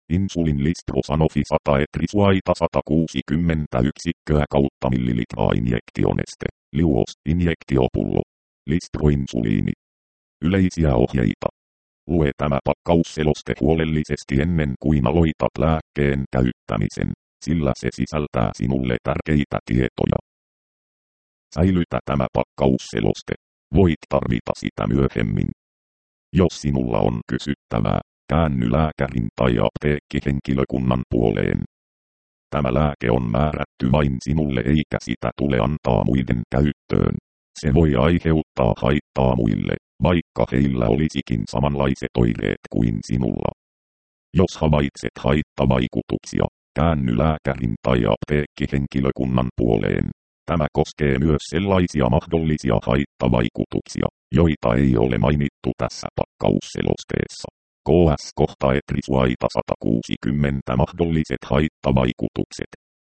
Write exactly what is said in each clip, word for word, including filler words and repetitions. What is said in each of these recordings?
Insulin Listrosanofi sata etrisuaita sata kuusikymmentä yksikköä kautta millilitraa injektioneste. Liuos, injektiopullo. Listroinsuliini. Yleisiä ohjeita. Lue tämä pakkausseloste huolellisesti ennen kuin aloitat lääkkeen käyttämisen, sillä se sisältää sinulle tärkeitä tietoja. Säilytä tämä pakkausseloste. Voit tarvita sitä myöhemmin. Jos sinulla on kysyttävää, käänny lääkärin tai apteekkihenkilökunnan puoleen. Tämä lääke on määrätty vain sinulle eikä sitä tule antaa muiden käyttöön. Se voi aiheuttaa haittaa muille, vaikka heillä olisikin samanlaiset oireet kuin sinulla. Jos havaitset haittavaikutuksia, käänny lääkärin tai apteekkihenkilökunnan puoleen. Tämä koskee myös sellaisia mahdollisia haittavaikutuksia, joita ei ole mainittu tässä pakkausselosteessa. K S kohta etrisuaita sata kuusikymmentä mahdolliset haittavaikutukset.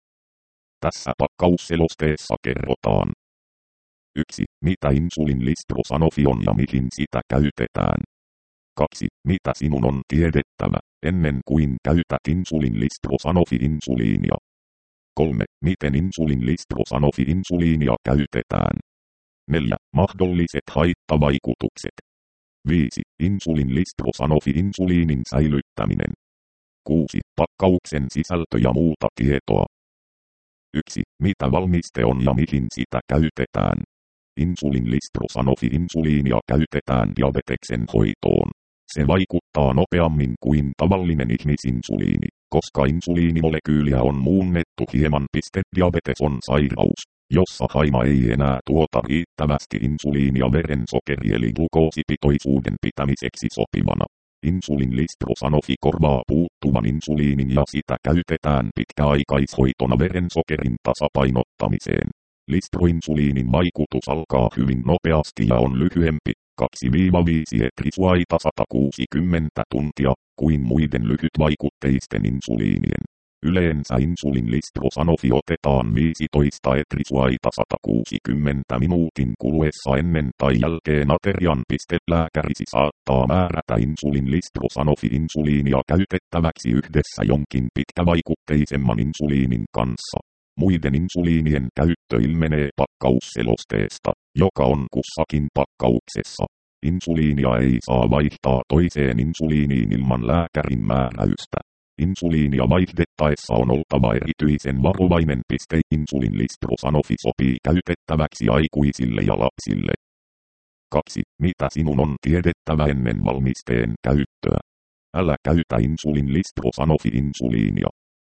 Tässä pakkausselosteessa kerrotaan. yksi. Mitä insulin Listrosanofi on ja mihin sitä käytetään. kaksi. Mitä sinun on tiedettävä, ennen kuin käytät insulin Listrosanofi-insuliinia. kolme. Miten insulin Listrosanofi-insuliinia käytetään. neljä. Mahdolliset haittavaikutukset. viisi. Insulin Listrosanofi-insuliinin säilyttäminen. kuusi. Pakkauksen sisältö ja muuta tietoa. yksi. Mitä valmiste on ja mihin sitä käytetään. Insulin Listrosanofi-insuliinia käytetään diabeteksen hoitoon. Se vaikuttaa nopeammin kuin tavallinen ihmisinsuliini, koska insuliinimolekyyliä on muunnettu hieman. Diabetes on sairaus, jossa haima ei enää tuota riittävästi insuliinia verensokeri eli glukoosipitoisuuden pitämiseksi sopivana. Insulin Listrosanofi korvaa puuttuvan insuliinin ja sitä käytetään pitkäaikaishoitona verensokerin tasapainottamiseen. Listroinsuliinin vaikutus alkaa hyvin nopeasti ja on lyhyempi, kaksi viisi etrisuaita sata kuusikymmentä tuntia, kuin muiden lyhytvaikutteisten insuliinien. Yleensä insulin Listrosanofi otetaan viisitoista etrisuaita sata kuusikymmentä minuutin kuluessa ennen tai jälkeen aterian. Lääkärisi saattaa määrätä insulin Listrosanofi-insuliinia käytettäväksi yhdessä jonkin pitkävaikutteisemman insuliinin kanssa. Muiden insuliinien käyttö ilmenee pakkausselosteesta, joka on kussakin pakkauksessa. Insuliinia ei saa vaihtaa toiseen insuliiniin ilman lääkärin määräystä. Insuliinia vaihdettaessa on oltava erityisen varovainen. Insulin Listrosanofi sopii käytettäväksi aikuisille ja lapsille. kaksi. Mitä sinun on tiedettävä ennen valmisteen käyttöä? Älä käytä insulin Listrosanofi-insuliinia.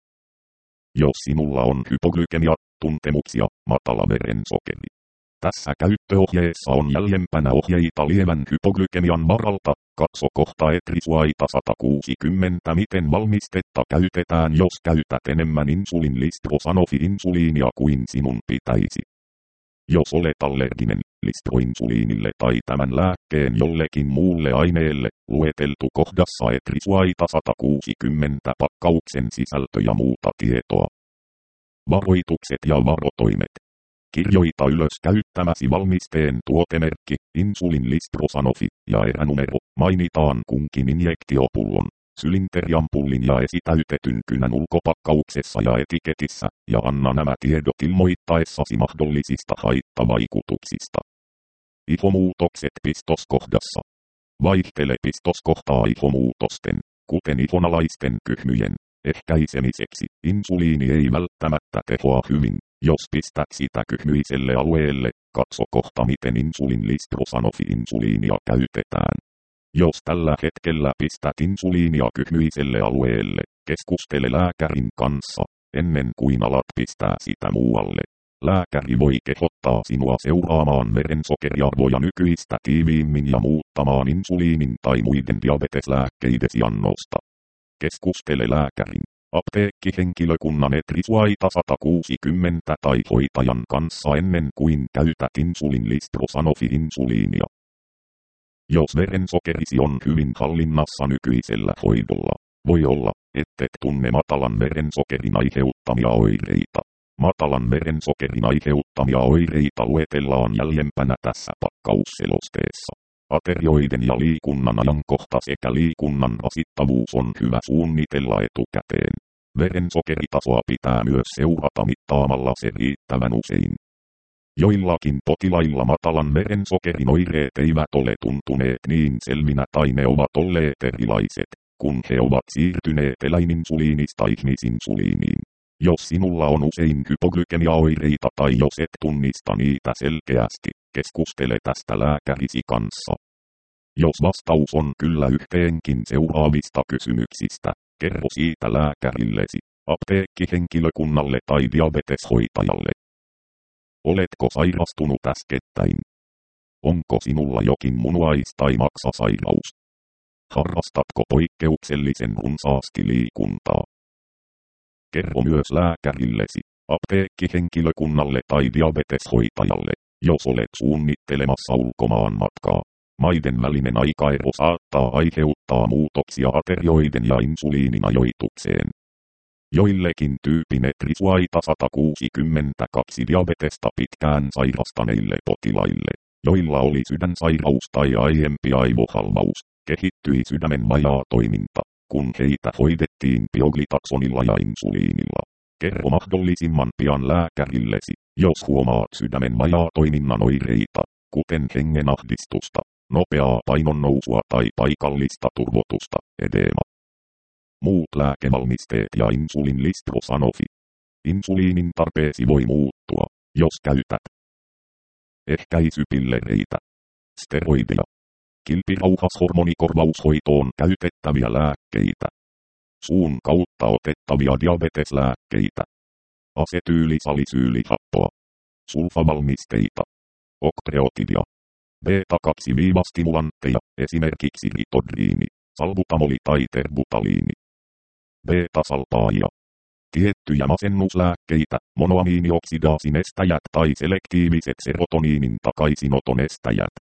Jos sinulla on hypoglykemia-tuntemuksia, matala verensokeri. Tässä käyttöohjeessa on jäljempänä ohjeita lievän hypoglykemian varalta. Katso kohta etrisuaita sata kuusikymmentä miten valmistetta käytetään jos käytät enemmän insulin Listrosanofi-insuliinia kuin sinun pitäisi. Jos olet allerginen listroinsuliinille tai tämän lääkkeen jollekin muulle aineelle, lueteltu kohdassa etrisuaita sata kuusikymmentä pakkauksen sisältö ja muuta tietoa. Varoitukset ja varotoimet. Kirjoita ylös käyttämäsi valmisteen tuotemerkki, insulin Listrosanofi, ja eränumero, mainitaan kunkin injektiopullon, sylinteriampullin ja esitäytetyn kynän ulkopakkauksessa ja etiketissä, ja anna nämä tiedot ilmoittaessasi mahdollisista haittavaikutuksista. I F O-muutokset pistoskohdassa. Vaihtele pistoskohtaa I F O-muutosten, kuten I F O-alaisten kyhmyjen, ehkäisemiseksi. Insuliini ei välttämättä tehoa hyvin, jos pistät sitä kyhmyiselle alueelle. Katso kohta miten insulin Listrosanofi-insuliinia käytetään. Jos tällä hetkellä pistät insuliinia kyhmyiselle alueelle, keskustele lääkärin kanssa, ennen kuin alat pistää sitä muualle. Lääkäri voi kehottaa sinua seuraamaan verensokeriarvoja nykyistä tiiviimmin ja muuttamaan insuliinin tai muiden diabeteslääkkeidesi annosta. Keskustele lääkärin, apteekkihenkilökunnan etrisuaita sata kuusikymmentä tai hoitajan kanssa ennen kuin käytät insulin Listrosanofi-insuliinia. Jos verensokerisi on hyvin hallinnassa nykyisellä hoidolla, voi olla, ettet tunne matalan verensokerin aiheuttamia oireita. Matalan verensokerin aiheuttamia oireita luetellaan jäljempänä tässä pakkausselosteessa. Aterioiden ja liikunnan ajankohta sekä liikunnan rasittavuus on hyvä suunnitella etukäteen. Verensokeritasoa pitää myös seurata mittaamalla se riittävän usein. Joillakin potilailla matalan verensokerin oireet eivät ole tuntuneet niin selvinä tai ne ovat olleet erilaiset, kun he ovat siirtyneet eläininsuliinista ihmisinsuliiniin. Jos sinulla on usein hypoglykemiaoireita tai jos et tunnista niitä selkeästi, keskustele tästä lääkärisi kanssa. Jos vastaus on kyllä yhteenkin seuraavista kysymyksistä, kerro siitä lääkärillesi, apteekkihenkilökunnalle tai diabeteshoitajalle. Oletko sairastunut äskettäin? Onko sinulla jokin munuais- tai maksasairaus? Harrastatko poikkeuksellisen runsaasti liikuntaa? Kerro myös lääkärillesi, apteekkihenkilökunnalle tai diabeteshoitajalle, jos olet suunnittelemassa ulkomaan matkaa. Maiden välinen aikaero saattaa aiheuttaa muutoksia aterioiden ja insuliinin ajoitukseen. Joillekin tyypin etrisuaita sata kuusikymmentäkaksi diabetesta pitkään sairastaneille potilaille, joilla oli sydänsairaus tai aiempi aivohalvaus, kehittyi sydämen vajaa toiminta, kun heitä hoidettiin pioglitaksonilla ja insuliinilla. Kerro mahdollisimman pian lääkärillesi, jos huomaat sydämen vajaa toiminnan oireita, kuten hengenahdistusta, nopeaa painonnousua tai paikallista turvotusta, edeema. Muut lääkevalmisteet ja insulin Listrosanofi. Insuliinin tarpeesi voi muuttua, jos käytät ehkäisypillereitä, steroideja, kilpirauhashormonikorvaushoitoon käytettäviä lääkkeitä, suun kautta otettavia diabeteslääkkeitä, asetyylisalisyylihappoa, sulfavalmisteita, okreotidia, beeta kaksi -stimulantteja, esimerkiksi ritodriini, salbutamoli tai terbutaliini, beeta-salpaajia, tiettyjä masennuslääkkeitä, monoamiinioksidaasin estäjät tai selektiiviset serotoniinin takaisinoton estäjät,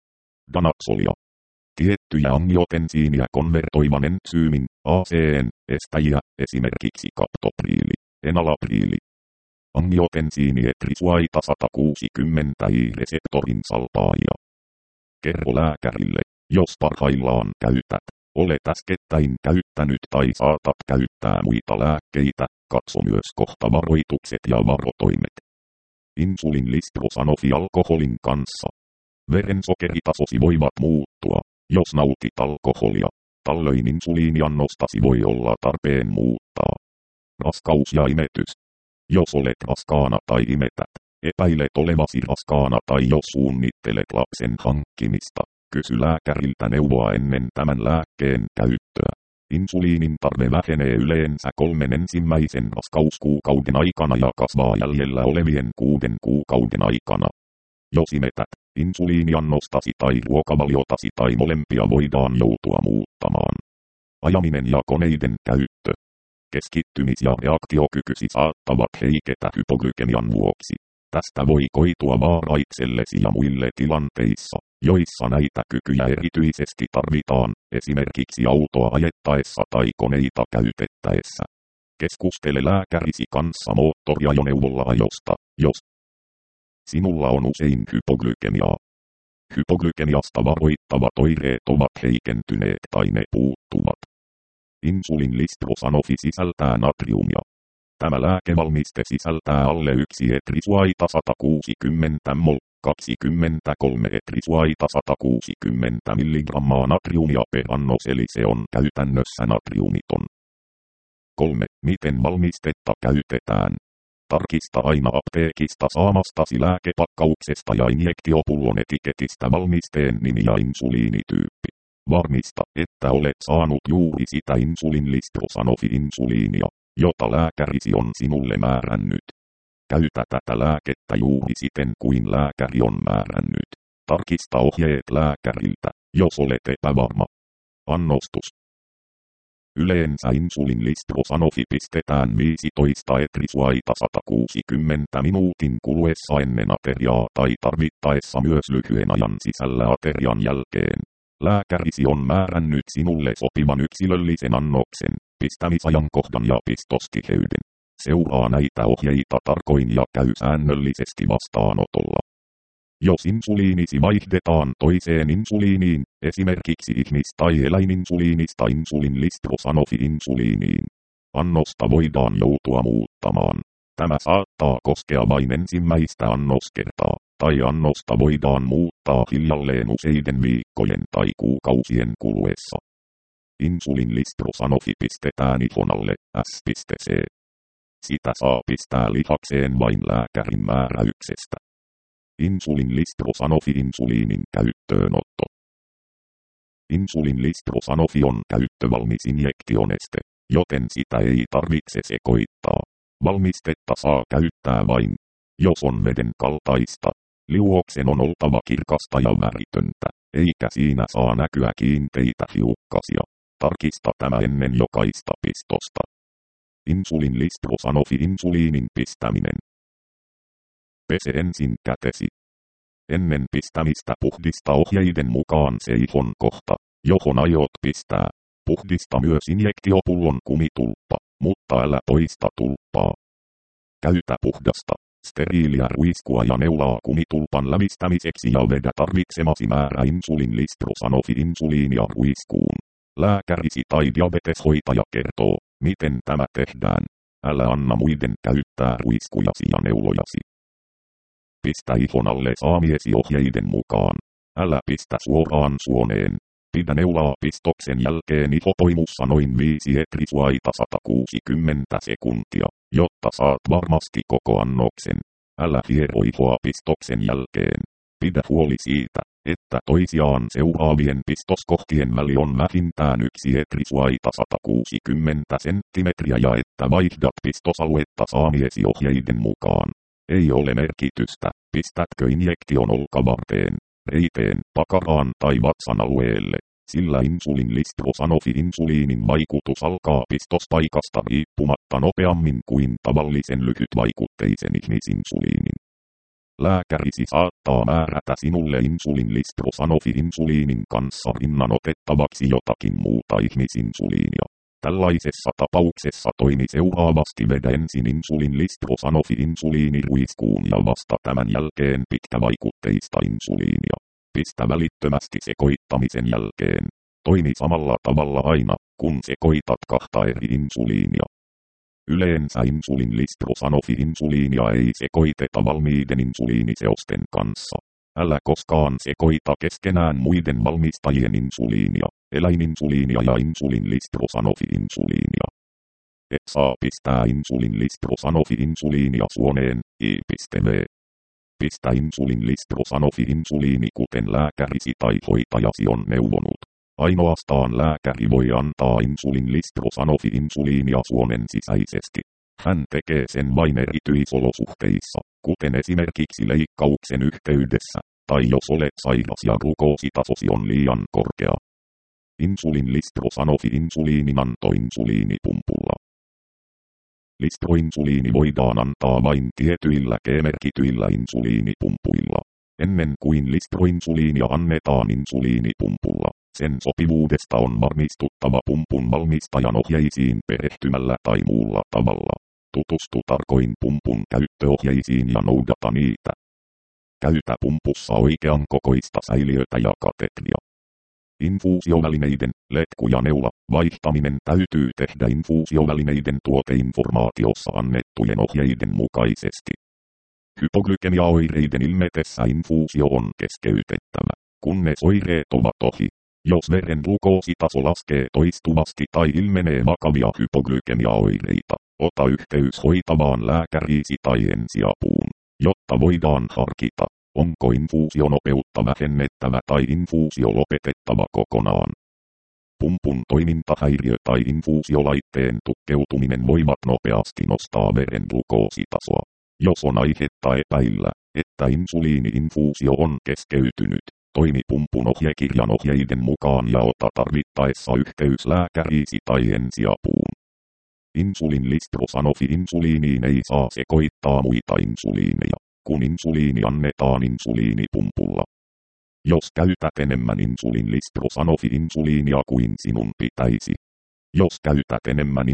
danaxolia, tiettyjä angiotensiiniä konvertoivan entsyymin, A C N, estäjiä, esimerkiksi kaptopriili, enalapriili, angiotensiini etrisuaita sata kuusikymmentä I-reseptorin salpaajia. Kerro lääkärille, jos parhaillaan käytät, olet äskettäin käyttänyt tai saatat käyttää muita lääkkeitä, katso myös kohtavaroitukset ja varotoimet. Insulin Listrosanofi alkoholin kanssa. Verensokeritasosi voivat muuttua, jos nautit alkoholia. Tällöin insuliiniannostasi voi olla tarpeen muuttaa. Raskaus ja imetys. Jos olet raskaana tai imetät, epäilet olevasi raskaana tai jos suunnittelet lapsen hankkimista, kysy lääkäriltä neuvoa ennen tämän lääkkeen käyttöä. Insuliinin tarve vähenee yleensä kolmen ensimmäisen raskauskuukauden aikana ja kasvaa jäljellä olevien kuuden kuukauden aikana. Jos imetät, insuliiniannostasi tai ruokavaliotasi tai molempia voidaan joutua muuttamaan. Ajaminen ja koneiden käyttö. Keskittymis- ja reaktiokykysi saattavat heiketä hypoglykemian vuoksi. Tästä voi koitua vaara itsellesi ja muille tilanteissa, joissa näitä kykyjä erityisesti tarvitaan, esimerkiksi autoa ajettaessa tai koneita käytettäessä. Keskustele lääkärisi kanssa moottoriajoneuvolla ajosta, jos sinulla on usein hypoglykemiaa. Hypoglykemiasta varoittavat oireet ovat heikentyneet tai ne puuttuvat. Insulin Listrosanofi sisältää natriumia. Tämä lääkevalmiste sisältää alle yksi etrisuaita sata kuusikymmentä mol, kaksikymmentäkolme etrisuaita sata kuusikymmentä milligrammaa natriumia per annos eli se on käytännössä natriumiton. kolme. Miten valmistetta käytetään? Tarkista aina apteekista saamastasi lääkepakkauksesta ja injektiopullon etiketistä valmisteen nimi ja insuliinityyppi. Varmista, että olet saanut juuri sitä insulin Listrosanofi-insuliinia, jota lääkärisi on sinulle määrännyt. Käytä tätä lääkettä juuri siten kuin lääkäri on määrännyt. Tarkista ohjeet lääkäriltä, jos olet epävarma. Annostus. Yleensä insulin Listrosanofi pistetään viisitoista etrisuaita sata kuusikymmentä minuutin kuluessa ennen ateriaa tai tarvittaessa myös lyhyen ajan sisällä aterian jälkeen. Lääkärisi on määrännyt sinulle sopivan yksilöllisen annoksen, pistämisajankohdan ja pistostiheyden. Seuraa näitä ohjeita tarkoin ja käy säännöllisesti vastaanotolla. Jos insuliinisi vaihdetaan toiseen insuliiniin, esimerkiksi ihmis- tai eläininsuliinista insulinlistrosanofi-insuliiniin, annosta voidaan joutua muuttamaan. Tämä saattaa koskea vain ensimmäistä annoskertaa, tai annosta voidaan muuttaa hiljalleen useiden viikkojen tai kuukausien kuluessa. Insulinlistrosanofi pistetään ihon S.C. Sitä saa pistää lihakseen vain lääkärin määräyksestä. Insulinlistrosanofi-insuliinin käyttöönotto. Insulinlistrosanofi on käyttövalmis injektioneste, joten sitä ei tarvitse sekoittaa. Valmistetta saa käyttää vain, jos on veden kaltaista. Liuoksen on oltava kirkasta ja väritöntä, eikä siinä saa näkyä kiinteitä hiukkasia. Tarkista tämä ennen jokaista pistosta. Insulinlistrosanofi-insuliinin pistäminen. Pese ensin kätesi. Ennen pistämistä puhdista ohjeiden mukaan se ihon kohta, johon aiot pistää. Puhdista myös injektiopullon kumitulppa, mutta älä poista tulppaa. Käytä puhdasta, steriiliä ruiskua ja neulaa kumitulpan lävistämiseksi ja vedä tarvitsemasi määrä insulinlistrosanofi-insuliinia ruiskuun. Lääkärisi tai diabeteshoitaja kertoo, miten tämä tehdään. Älä anna muiden käyttää ruiskujasi ja neulojasi. Pistä ihon alle saamiesi ohjeiden mukaan. Älä pistä suoraan suoneen. Pidä neulaa pistoksen jälkeen ihopoimussa noin viisi etrisuaita sata kuusikymmentä sekuntia, jotta saat varmasti koko annoksen. Älä hiero ihoa pistoksen jälkeen. Pidä huoli siitä, että toisiaan seuraavien pistoskohtien väli on vähintään yksi etrisuaita sata kuusikymmentä senttimetriä ja että vaihdat pistosaluetta saamiesi ohjeiden mukaan. Ei ole merkitystä, pistätkö injektion olkavarteen, reiteen, pakaraan tai vatsan alueelle, sillä insulinlistrosanofi-insuliinin vaikutus alkaa pistospaikasta riippumatta nopeammin kuin tavallisen lyhytvaikutteisen ihmisinsuliinin. Lääkärisi saattaa määrätä sinulle insulinlistrosanofi-insuliinin kanssa rinnan otettavaksi jotakin muuta ihmisinsuliinia. Tällaisessa tapauksessa toimi seuraavasti: vedä ensin insulinlistrosanofi-insuliini ruiskuun ja vasta tämän jälkeen pitkävaikutteista insuliinia. Pistä välittömästi sekoittamisen jälkeen. Toimi samalla tavalla aina, kun sekoitat kahta eri insuliinia. Yleensä insulinlistrosanofi-insuliinia ei sekoiteta valmiiden insuliiniseosten kanssa. Älä koskaan sekoita keskenään muiden valmistajien insuliinia, eläininsuliinia ja insulinlistrosanofi-insuliinia. Et saa pistää insulinlistrosanofi-insuliinia suoneen, I.V. Pistä insulinlistrosanofi-insuliini kuten lääkärisi tai hoitajasi on neuvonut. Ainoastaan lääkäri voi antaa insulinlistrosanofi-insuliinia suonen sisäisesti. Hän tekee sen vain erityisolosuhteissa, kuten esimerkiksi leikkauksen yhteydessä, tai jos olet sairas ja glukoositasosi on liian korkea. Insulinlistrosanofi-insuliinin anto insuliinipumpulla. Listroinsuliini voidaan antaa vain tietyillä G-merkityillä insuliinipumpuilla. Ennen kuin listroinsuliinia annetaan insuliinipumpulla, sen sopivuudesta on varmistuttava pumpun valmistajan ohjeisiin perehtymällä tai muulla tavalla. Tutustu tarkoin pumpun käyttöohjeisiin ja noudata niitä. Käytä pumpussa oikean kokoista säiliötä ja katetria. Infuusiovälineiden, letku ja neula, vaihtaminen täytyy tehdä infuusiovälineiden tuoteinformaatiossa annettujen ohjeiden mukaisesti. Hypoglykemiaoireiden ilmetessä infuusio on keskeytettävä, kunnes oireet ovat ohi. Jos veren glukoositaso laskee toistuvasti tai ilmenee vakavia hypoglykemiaoireita, ota yhteys hoitavaan lääkäriisi tai ensiapuun, jotta voidaan harkita, onko infuusionopeutta vähennettävä tai infuusio lopetettava kokonaan. Pumpun toimintahäiriö tai infuusiolaitteen tukkeutuminen voivat nopeasti nostaa veren glukoositasoa. Jos on aihetta epäillä, että insuliini-infuusio on keskeytynyt, toimi pumpun ohjekirjan ohjeiden mukaan ja ota tarvittaessa yhteys lääkäriisi tai ensiapuun. Insulinlistrosanofi-insuliiniin ei saa sekoittaa muita insuliineja, kun insuliini annetaan insuliinipumpulla. Jos käytät enemmän insulinlistrosanofi-insuliinia kuin sinun pitäisi. Jos käytät enemmän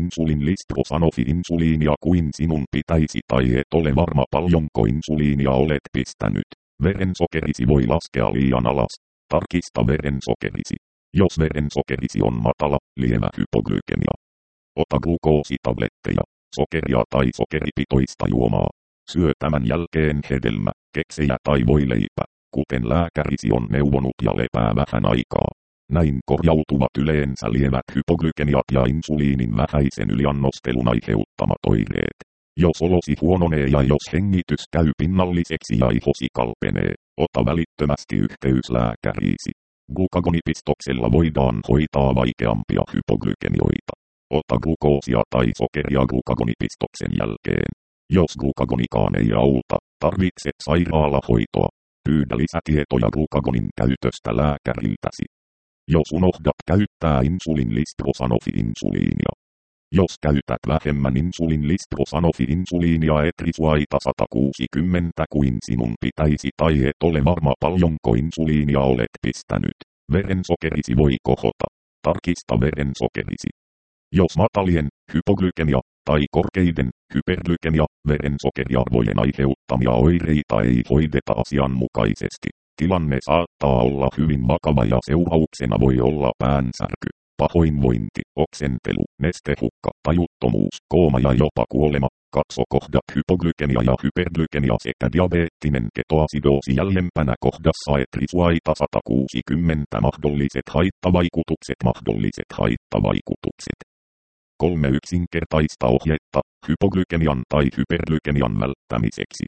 insulinlistrosanofi-insuliinia kuin sinun pitäisi tai et ole varma paljonko insuliinia olet pistänyt, Verensokerisi voi laskea liian alas. Tarkista verensokerisi. Jos verensokerisi on matala, lievä hypoglykemia. Ota glukoositabletteja, sokeria tai sokeripitoista juomaa. Syö tämän jälkeen hedelmä, keksejä tai voileipä, kuten lääkärisi on neuvonut ja lepää vähän aikaa. Näin korjautuvat yleensä lievät hypoglykemiat ja insuliinin vähäisen yliannostelun aiheuttamat oireet. Jos olosi huononee ja jos hengitys käy pinnalliseksi ja ihosi kalpenee, ota välittömästi yhteys lääkäriisi. Glukagonipistoksella voidaan hoitaa vaikeampia hypoglykemioita. Ota glukoosia tai sokeria glukagonipistoksen jälkeen. Jos glukagonikaan ei auta, tarvitset sairaalahoitoa. Pyydä lisätietoja glukagonin käytöstä lääkäriltäsi. Jos unohdat käyttää insulin listrosanofi-insuliinia. Jos käytät vähemmän insulin listrosanofi-insuliinia etrisuaita sata kuusikymmentä kuin sinun pitäisi tai et ole varma paljonko insuliinia olet pistänyt, verensokerisi voi kohota. Tarkista verensokerisi. Jos matalien, hypoglykemia, tai korkeiden, hyperglykemia, verensokeriarvojen aiheuttamia oireita ei hoideta asianmukaisesti, tilanne saattaa olla hyvin vakava ja seurauksena voi olla päänsärky, pahoinvointi, oksentelu, nestehukka, tajuttomuus, kooma ja jopa kuolema. Katso kohdat hypoglykemia ja hyperglykemia sekä diabeettinen ketoasidoosi jäljempänä kohdassa etrisuaita sata kuusikymmentä mahdolliset haittavaikutukset mahdolliset haittavaikutukset. Kolme yksinkertaista ohjetta hypoglykemian tai hyperglykemian välttämiseksi.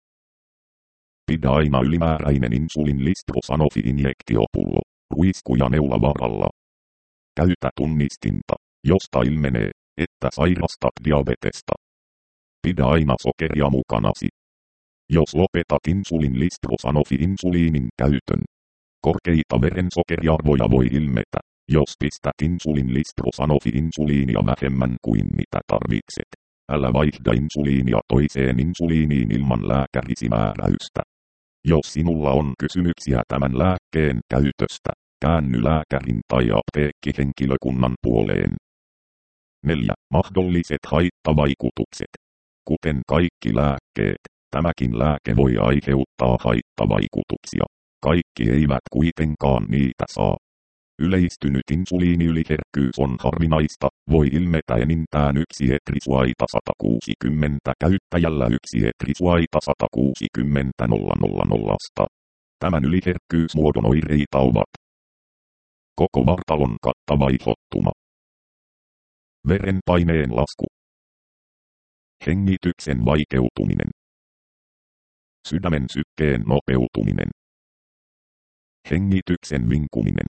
Pidä aina ylimääräinen insulin listrosanofi-injektiopullo, ruisku ja neulavaralla. Käytä tunnistinta, josta ilmenee, että sairastat diabetesta. Pidä aina sokeria mukanasi. Jos lopetat insulin listrosanofi-insuliinin käytön, korkeita verensokeriarvoja voi ilmetä, jos pistät insulin listrosanofi-insuliinia vähemmän kuin mitä tarvitset. Älä vaihda insuliinia toiseen insuliiniin ilman lääkärisi määräystä. Jos sinulla on kysymyksiä tämän lääkkeen käytöstä, käänny lääkärin tai apteekkihenkilökunnan puoleen. neljä. Mahdolliset haittavaikutukset. Kuten kaikki lääkkeet, tämäkin lääke voi aiheuttaa haittavaikutuksia. Kaikki eivät kuitenkaan niitä saa. Yleistynyt insuliiniyliherkkyys on harvinaista, voi ilmetä enintään yksi etrisuaita sata kuusikymmentä käyttäjällä yksi etrisuaita sata kuusikymmentä nolla nolla nolla. Tämän yliherkkyysmuodon oireita ovat koko vartalon kattava ihottuma, verenpaineen lasku, hengityksen vaikeutuminen, sydämen sykkeen nopeutuminen, hengityksen vinkuminen,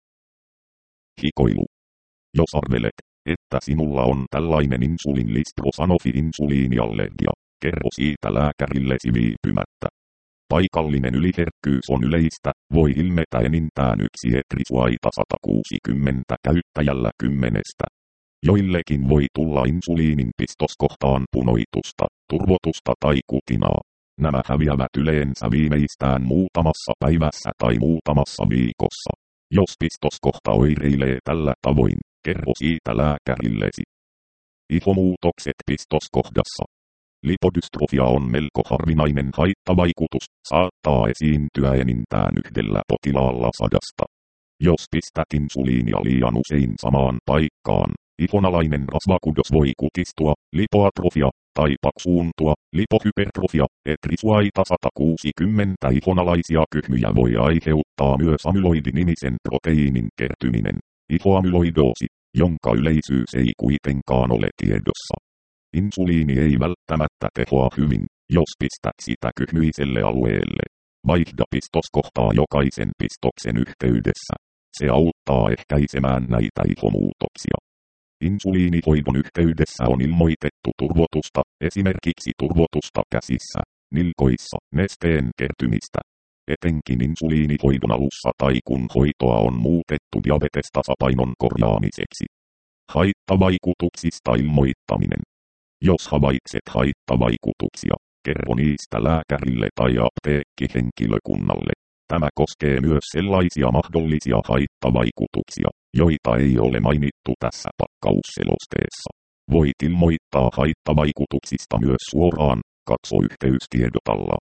hikoilu. Jos arvelet, että sinulla on tällainen insulin listrosanofi-insuliiniallergia, kerro siitä lääkärillesi viipymättä. Paikallinen yliherkkyys on yleistä, voi ilmetä enintään yksi etrisuaita sata kuusikymmentä käyttäjällä kymmenestä. Joillekin voi tulla insuliinin pistoskohtaan punoitusta, turvotusta tai kutinaa. Nämä häviävät yleensä viimeistään muutamassa päivässä tai muutamassa viikossa. Jos pistoskohta oireilee tällä tavoin, kerro siitä lääkärillesi. Ihomuutokset pistoskohdassa. Lipodystrofia on melko harvinainen haittavaikutus, saattaa esiintyä enintään yhdellä potilaalla sadasta. Jos pistät insuliinia liian usein samaan paikkaan, ihonalainen rasvakudos voi kutistua, lipoatrofia, tai paksuuntua, lipohypertrofia, etrisuaita sata kuusikymmentä ihonalaisia kyhmyjä voi aiheuttaa myös amyloidinimisen proteiinin kertyminen, ihoamyloidoosi, jonka yleisyys ei kuitenkaan ole tiedossa. Insuliini ei välttämättä tehoa hyvin, jos pistät sitä kyhmyiselle alueelle. Vaihda pistoskohtaa jokaisen pistoksen yhteydessä. Se auttaa ehkäisemään näitä ihomuutoksia. Insuliinihoidon yhteydessä on ilmoitettu turvotusta, esimerkiksi turvotusta käsissä, nilkoissa, nesteen kertymistä. Etenkin insuliinihoidon alussa tai kun hoitoa on muutettu diabetestasapainon korjaamiseksi. Haittavaikutuksista ilmoittaminen. Jos havaitset haittavaikutuksia, kerro niistä lääkärille tai apteekkihenkilökunnalle. Tämä koskee myös sellaisia mahdollisia haittavaikutuksia, joita ei ole mainittu tässä pakkausselosteessa. Voit ilmoittaa haittavaikutuksista myös suoraan, katso yhteystiedot alla.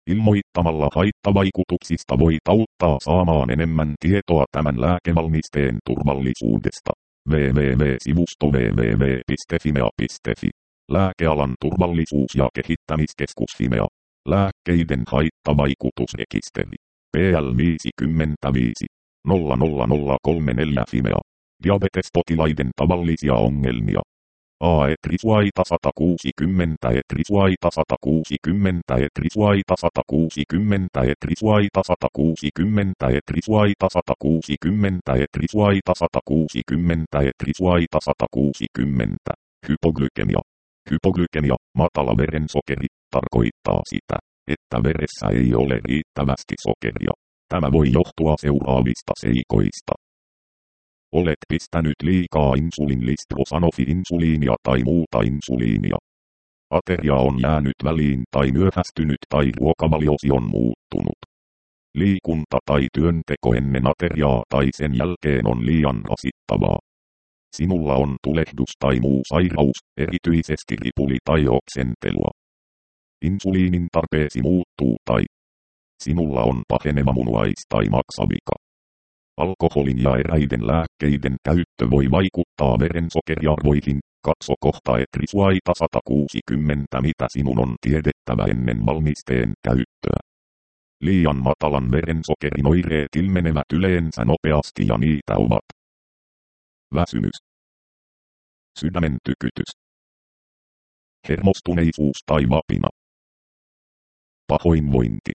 Ilmoittamalla haittavaikutuksista voit auttaa saamaan enemmän tietoa tämän lääkevalmisteen turvallisuudesta. www.sivusto www piste fimea piste fi. Lääkealan turvallisuus- ja kehittämiskeskus Fimea. Lääkkeiden haittavaikutusrekisteri. P L viisikymmentäviisi nolla nolla nolla kolme neljä Fimea. Diabetespotilaiden tavallisia ongelmia. A etrisuaita sata kuusikymmentä etrisuaita sata kuusikymmentä etrisuaita sata kuusikymmentä etrisuaita sata kuusikymmentä etrisuaita sata kuusikymmentä etrisuaita sata kuusikymmentä etrisuaita sata kuusikymmentä. Hypoglykemia. Hypoglykemia, matala verensokeri, tarkoittaa sitä, että veressä ei ole riittävästi sokeria. Tämä voi johtua seuraavista seikoista. Olet pistänyt liikaa insulinlistrosanofi-insuliinia tai muuta insuliinia. Ateria on jäänyt väliin tai myöhästynyt tai ruokavaliosi on muuttunut. Liikunta tai työnteko ennen ateriaa tai sen jälkeen on liian rasittavaa. Sinulla on tulehdus tai muu sairaus, erityisesti ripuli tai oksentelua. Insuliinin tarpeesi muuttuu tai sinulla on paheneva munuais- tai maksavika. Alkoholin ja eräiden lääkkeiden käyttö voi vaikuttaa verensokeriarvoihin. Katso kohta etrisuaita sata kuusikymmentä mitä sinun on tiedettävä ennen valmisteen käyttöä. Liian matalan verensokerin oireet ilmenevät yleensä nopeasti ja niitä ovat väsymys, sydämen tykytys, hermostuneisuus tai vapina, pahoinvointi,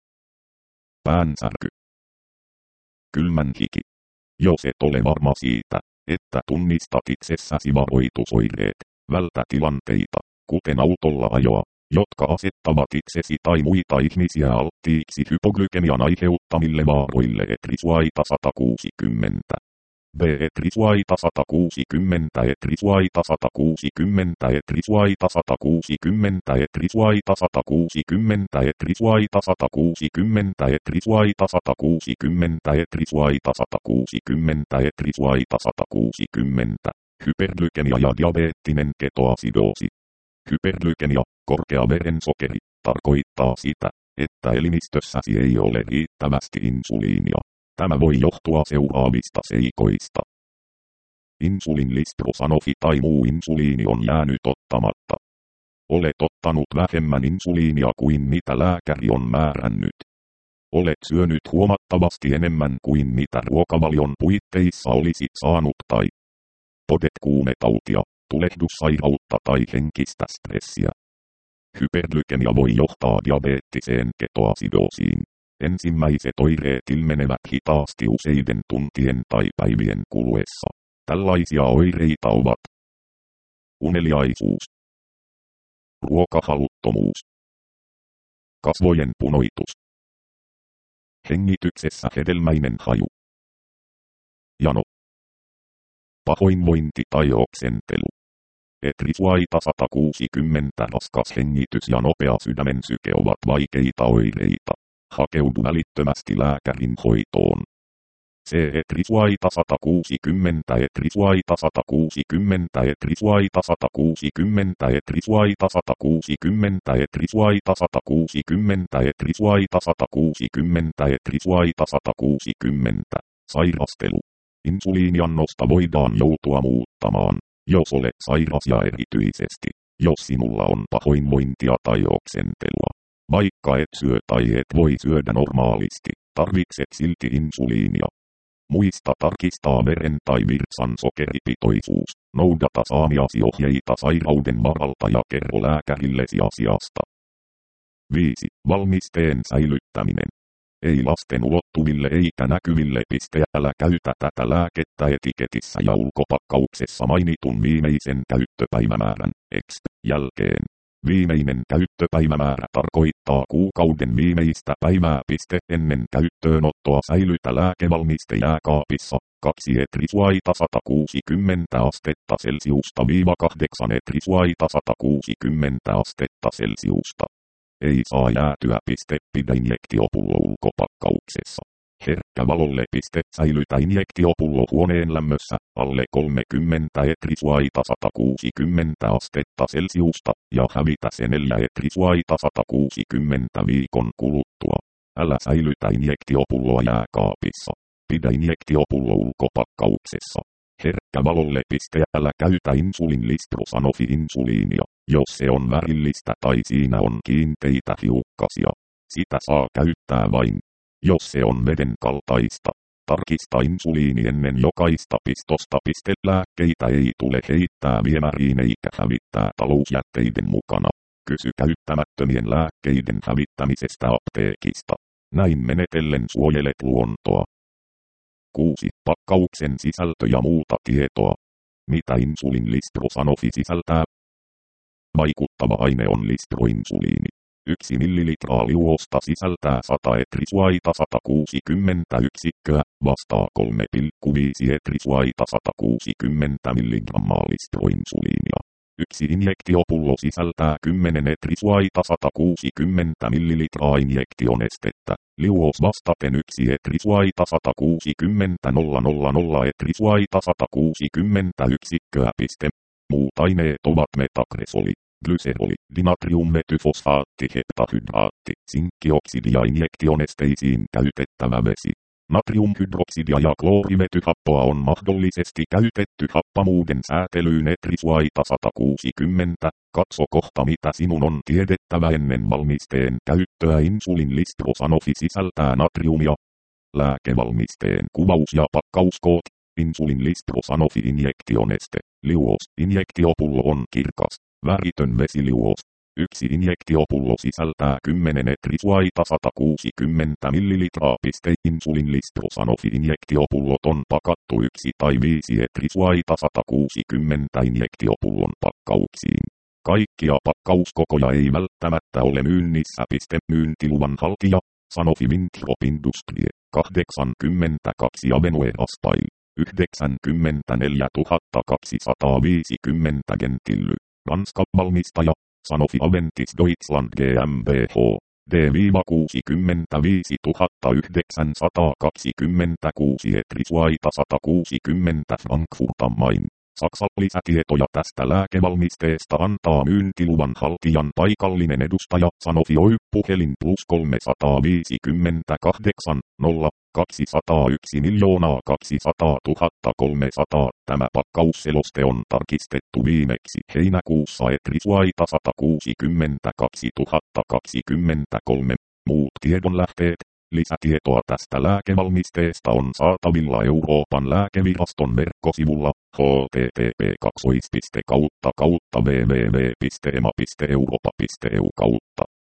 päänsärky, kylmän hiki. Jos et ole varma siitä, että tunnistat itsessäsi varoitusoireet, vältä tilanteita, kuten autolla ajoa, jotka asettavat itsesi tai muita ihmisiä alttiiksi hypoglykemian aiheuttamille vaaroille etrisuaita sata kuusikymmentä. B etrisuaita sata kuusikymmentä etrisuaita sata kuusikymmentä etrisuaita sata kuusikymmentä etrisuaita sata kuusikymmentä etrisuaita sata kuusikymmentä etrisuaita sata kuusikymmentä etrisuaita sata kuusikymmentä etrisuaita sata kuusikymmentä. Hyperglykemia ja diabeettinen ketoasidoosi. Hyperglykemia, korkea verensokeri, tarkoittaa sitä, että elimistössäsi ei ole riittävästi insuliinia. Tämä voi johtua seuraavista seikoista. Insulinlistrosanofi tai muu insuliini on jäänyt ottamatta. Olet ottanut vähemmän insuliinia kuin mitä lääkäri on määrännyt. Olet syönyt huomattavasti enemmän kuin mitä ruokavalion puitteissa olisit saanut tai podet kuumetautia, tulehdussairautta tai henkistä stressiä. Hyperglykemia voi johtaa diabeettiseen ketoasidoosiin. Ensimmäiset oireet ilmenevät hitaasti useiden tuntien tai päivien kuluessa. Tällaisia oireita ovat uneliaisuus, ruokahaluttomuus, kasvojen punoitus, hengityksessä hedelmäinen haju, jano, pahoinvointi tai oksentelu. Etrisuaita sata kuusikymmentä raskas hengitys ja nopea sydämen syke ovat vaikeita oireita. Hakeudu välittömästi lääkärin hoitoon. C etrisuaita sata kuusikymmentä etrisuaita sata kuusikymmentä etrisuaita sata kuusikymmentä etrisuaita sata kuusikymmentä etrisuaita sata kuusikymmentä etrisuaita sata kuusikymmentä etrisuaita sata kuusikymmentä. Sairastelu. Insuliiniannosta voidaan joutua muuttamaan, jos olet sairas ja erityisesti, jos sinulla on pahoinvointia tai oksentelua. Vaikka et syö tai et voi syödä normaalisti, tarvitset silti insuliinia. Muista tarkistaa veren tai virtsan sokeripitoisuus, noudata saamiasi ohjeita sairauden varalta ja kerro lääkärillesi asiasta. viisi. Valmisteen säilyttäminen. Ei lasten ulottuville eikä näkyville piste. Älä käytä tätä lääkettä etiketissä ja ulkopakkauksessa mainitun viimeisen käyttöpäivämäärän, X, jälkeen. Viimeinen käyttöpäivämäärä tarkoittaa kuukauden viimeistä päivää. Piste. Ennen käyttöönottoa säilytä lääkevalmiste jääkaapissa. kaksi etrisuaita sata kuusikymmentä astetta Celsiusta viiva kahdeksan etrisuaita sata kuusikymmentä astetta Celsiusta. Ei saa jäätyä. Piste. Pidä injektiopullo ulkopakkauksessa. Herkkä valolle. Säilytä injektiopullo huoneen lämmössä, alle kolmekymmentä etrisuaita sata kuusikymmentä astetta Celsiusta, ja hävitä se neljä etrisuaita sata kuusikymmentä viikon kuluttua. Älä säilytä injektiopulloa jääkaapissa. Pidä injektiopullo ulkopakkauksessa. Herkkä valolle. Älä käytä insulinlistro Sanofi-insuliinia, jos se on värillistä tai siinä on kiinteitä hiukkasia. Sitä saa käyttää vain, jos se on veden kaltaista. Tarkista insuliini ennen jokaista pistosta. Lääkkeitä ei tule heittää viemäriin eikä hävittää talousjätteiden mukana. Kysy käyttämättömien lääkkeiden hävittämisestä apteekista. Näin menetellen suojelet luontoa. kuusi. Pakkauksen sisältö ja muuta tietoa. Mitä insulinlistro Sanofi sisältää? Vaikuttava aine on listroinsuliini. Yksi millilitraa liuosta sisältää sata etrisuaita sata kuusikymmentä yksikköä, vastaa kolme pilkku viisi etrisuaita sata kuusikymmentä milligrammaa listroinsuliinia. Yksi injektiopullo sisältää kymmenen etrisuaita sata kuusikymmentä millilitraa injektionestettä. Liuos vastaten yksi etrisuaita sata kuusikymmentä nolla nolla nolla etrisuaita sata kuusikymmentä yksikköä. Piste. Muut aineet ovat metagresoli, glyseroli, dinatriummetyfosfaatti, heptahydraatti, sinkkioksidi ja injektionesteisiin käytettävä vesi. Natriumhydroksidia ja kloorivetyhappoa on mahdollisesti käytetty happamuuden säätelyyn etrisuaita sata kuusikymmentä. Katso kohta mitä sinun on tiedettävä ennen valmisteen käyttöä. Insulinlistro Sanofi sisältää natriumia. Lääkevalmisteen kuvaus ja pakkauskoot. Insulinlistro Sanofi injektioneste. Liuos. Injektiopullo on kirkas, väritön vesiliuos. Yksi injektiopullo sisältää kymmenen etrisuaita sata kuusikymmentä millilitraa. Insulinlistro Sanofi injektiopullot on pakattu yksi tai viisi etrisuaita sata kuusikymmentä injektiopullon pakkauksiin. Kaikkia pakkauskokoja ei välttämättä ole myynnissä. Myyntiluvan haltija, Sanofi Winthrop Industrie, kahdeksankymmentäkaksi Avenue Raspail, yhdeksänkymmentäneljä tuhatta kaksisataaviisikymmentä Gentilly, Ranska. Valmistaja, Sanofi Aventis Deutschland GmbH, D kuusikymmentäviisi tuhatta yhdeksänsataakaksikymmentäkuusi etrisuaita sata kuusikymmentä Frankfurt am Main. Saksa. Lisätietoja tästä lääkevalmisteesta antaa myyntiluvan haltijan paikallinen edustaja Sanofi Oy. Puhelin plus kolmesataaviisikymmentäkahdeksan nolla kaksisataayksi miljoonaa kaksisataatuhatta kolmesataa. Tämä pakkausseloste on tarkistettu viimeksi heinäkuussa etrisuaita sata kuusikymmentäkaksi tuhatta kaksikymmentäkolme. Muut tiedonlähteet. Lisätietoa tästä lääkevalmisteesta on saatavilla Euroopan lääkeviraston verkkosivulla h t t p kaksi piste kautta kautta w w w piste e m a piste europa piste e u kautta